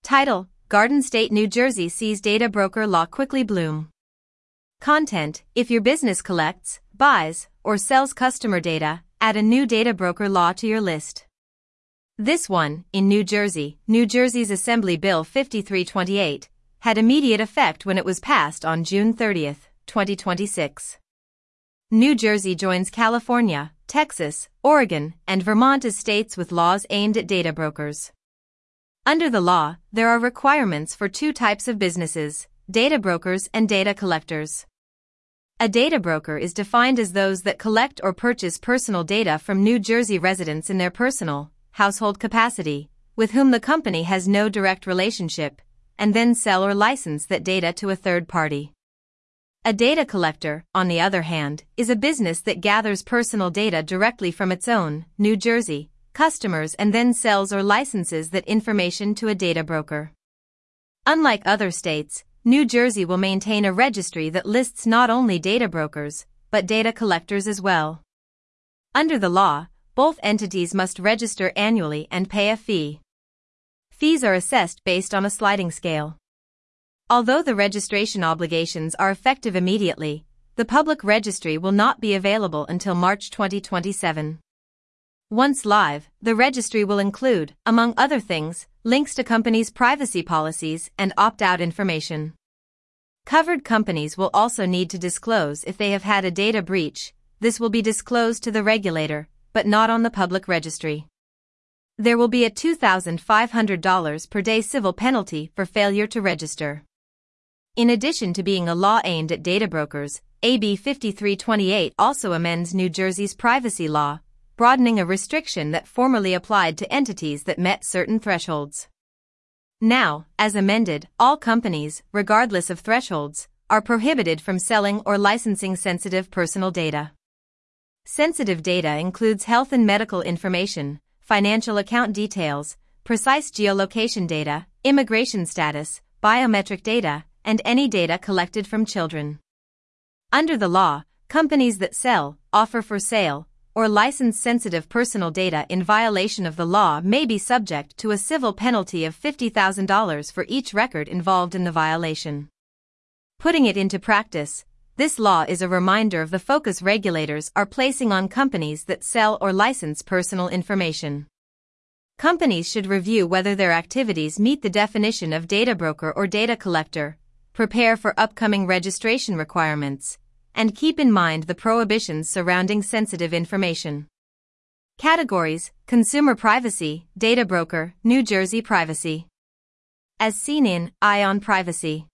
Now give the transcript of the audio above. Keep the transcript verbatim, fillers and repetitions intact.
Title: Garden State, New Jersey sees data broker law quickly bloom. Content: If your business collects, buys, or sells customer data, add a new data broker law to your list. This one, in New Jersey, New Jersey's Assembly Bill fifty-three twenty-eight, had immediate effect when it was passed on June thirtieth, twenty twenty-six. New Jersey joins California, Texas, Oregon, and Vermont as states with laws aimed at data brokers. Under the law, there are requirements for two types of businesses: data brokers and data collectors. A data broker is defined as those that collect or purchase personal data from New Jersey residents in their personal, household capacity, with whom the company has no direct relationship, and then sell or license that data to a third party. A data collector, on the other hand, is a business that gathers personal data directly from its own, New Jersey, customers and then sells or licenses that information to a data broker. Unlike other states, New Jersey will maintain a registry that lists not only data brokers, but data collectors as well. Under the law, both entities must register annually and pay a fee. Fees are assessed based on a sliding scale. Although the registration obligations are effective immediately, the public registry will not be available until March twenty twenty-seven. Once live, the registry will include, among other things, links to companies' privacy policies and opt-out information. Covered companies will also need to disclose if they have had a data breach. This will be disclosed to the regulator, but not on the public registry. There will be a two thousand five hundred dollars per day civil penalty for failure to register. In addition to being a law aimed at data brokers, A B fifty-three twenty-eight also amends New Jersey's privacy law, broadening a restriction that formerly applied to entities that met certain thresholds. Now, as amended, all companies, regardless of thresholds, are prohibited from selling or licensing sensitive personal data. Sensitive data includes health and medical information, financial account details, precise geolocation data, immigration status, biometric data, and any data collected from children. Under the law, companies that sell, offer for sale, or license sensitive personal data in violation of the law may be subject to a civil penalty of fifty thousand dollars for each record involved in the violation. Putting it into practice, this law is a reminder of the focus regulators are placing on companies that sell or license personal information. Companies should review whether their activities meet the definition of data broker or data collector, prepare for upcoming registration requirements, and keep in mind the prohibitions surrounding sensitive information. Categories: Consumer Privacy, Data Broker, New Jersey Privacy. As seen in Eye on Privacy.